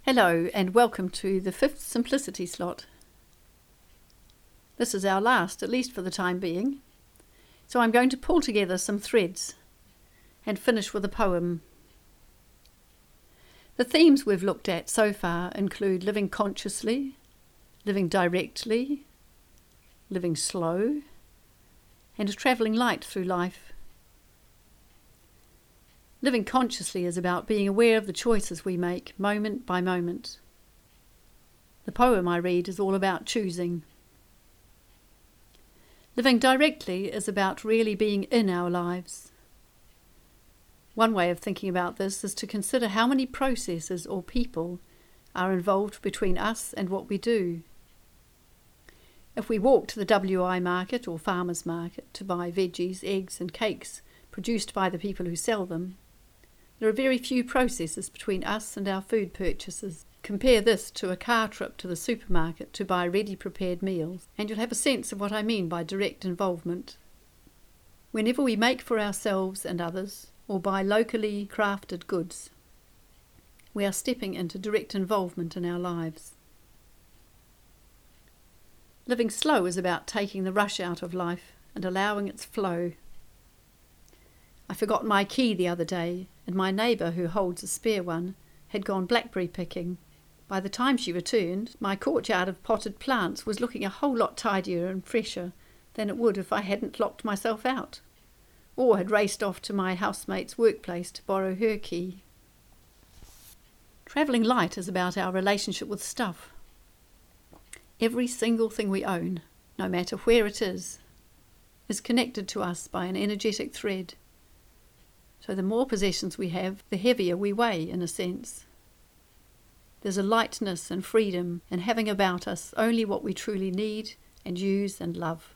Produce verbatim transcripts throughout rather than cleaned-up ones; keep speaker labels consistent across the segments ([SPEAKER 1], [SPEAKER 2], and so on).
[SPEAKER 1] Hello and welcome to the fifth Simplicity slot. This is our last, at least for the time being, so I'm going to pull together some threads and finish with a poem. The themes we've looked at so far include living consciously, living directly, living slow, and travelling light through life. Living consciously is about being aware of the choices we make moment by moment. The poem I read is all about choosing. Living directly is about really being in our lives. One way of thinking about this is to consider how many processes or people are involved between us and what we do. If we walk to the W I market or farmers market to buy veggies, eggs and cakes produced by the people who sell them, there are very few processes between us and our food purchases. Compare this to a car trip to the supermarket to buy ready-prepared meals, and you'll have a sense of what I mean by direct involvement. Whenever we make for ourselves and others, or buy locally crafted goods, we are stepping into direct involvement in our lives. Living slow is about taking the rush out of life and allowing its flow. I forgot my key the other day, and my neighbour, who holds a spare one, had gone blackberry picking. By the time she returned, my courtyard of potted plants was looking a whole lot tidier and fresher than it would if I hadn't locked myself out, or had raced off to my housemate's workplace to borrow her key. Travelling light is about our relationship with stuff. Every single thing we own, no matter where it is, is connected to us by an energetic thread. So the more possessions we have, the heavier we weigh, in a sense. There's a lightness and freedom in having about us only what we truly need and use and love.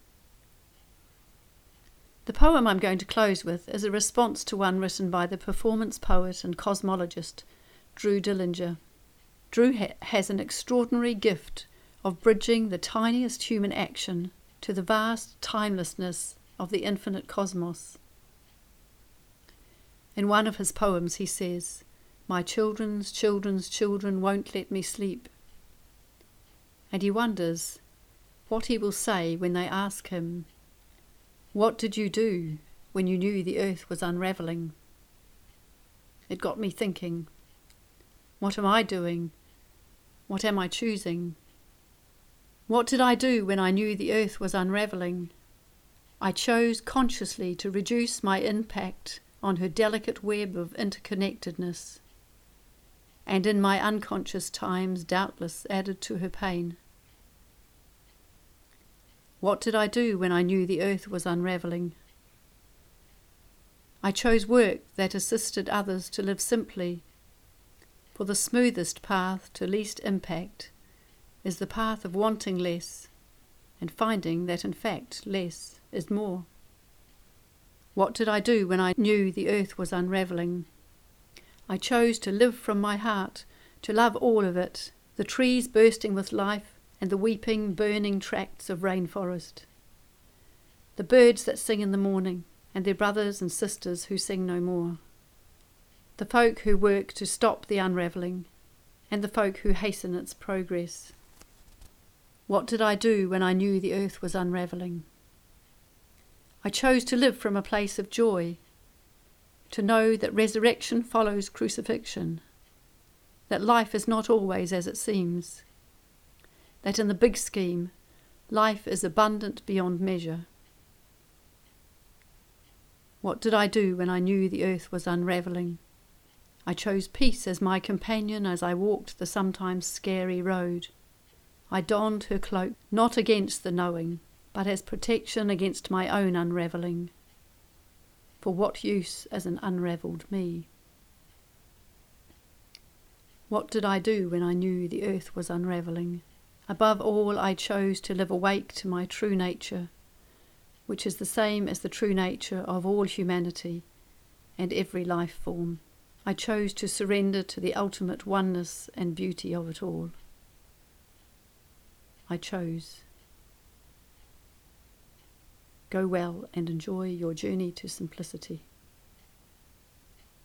[SPEAKER 1] The poem I'm going to close with is a response to one written by the performance poet and cosmologist Drew Dillinger. Drew ha- has an extraordinary gift of bridging the tiniest human action to the vast timelessness of the infinite cosmos. In one of his poems he says, "My children's children's children won't let me sleep." And he wonders what he will say when they ask him, "What did you do when you knew the earth was unravelling?" It got me thinking, what am I doing? What am I choosing? What did I do when I knew the earth was unravelling? I chose consciously to reduce my impact on her delicate web of interconnectedness, and in my unconscious times doubtless added to her pain. What did I do when I knew the earth was unravelling? I chose work that assisted others to live simply, for the smoothest path to least impact is the path of wanting less and finding that in fact less is more. What did I do when I knew the earth was unravelling? I chose to live from my heart, to love all of it, the trees bursting with life and the weeping, burning tracts of rainforest, the birds that sing in the morning and their brothers and sisters who sing no more, the folk who work to stop the unravelling and the folk who hasten its progress. What did I do when I knew the earth was unravelling? I chose to live from a place of joy, to know that resurrection follows crucifixion, that life is not always as it seems, that in the big scheme, life is abundant beyond measure. What did I do when I knew the earth was unravelling? I chose peace as my companion as I walked the sometimes scary road. I donned her cloak, not against the knowing, but as protection against my own unravelling. For what use as an unravelled me? What did I do when I knew the earth was unravelling? Above all, I chose to live awake to my true nature, which is the same as the true nature of all humanity and every life form. I chose to surrender to the ultimate oneness and beauty of it all. I chose. Go well and enjoy your journey to simplicity.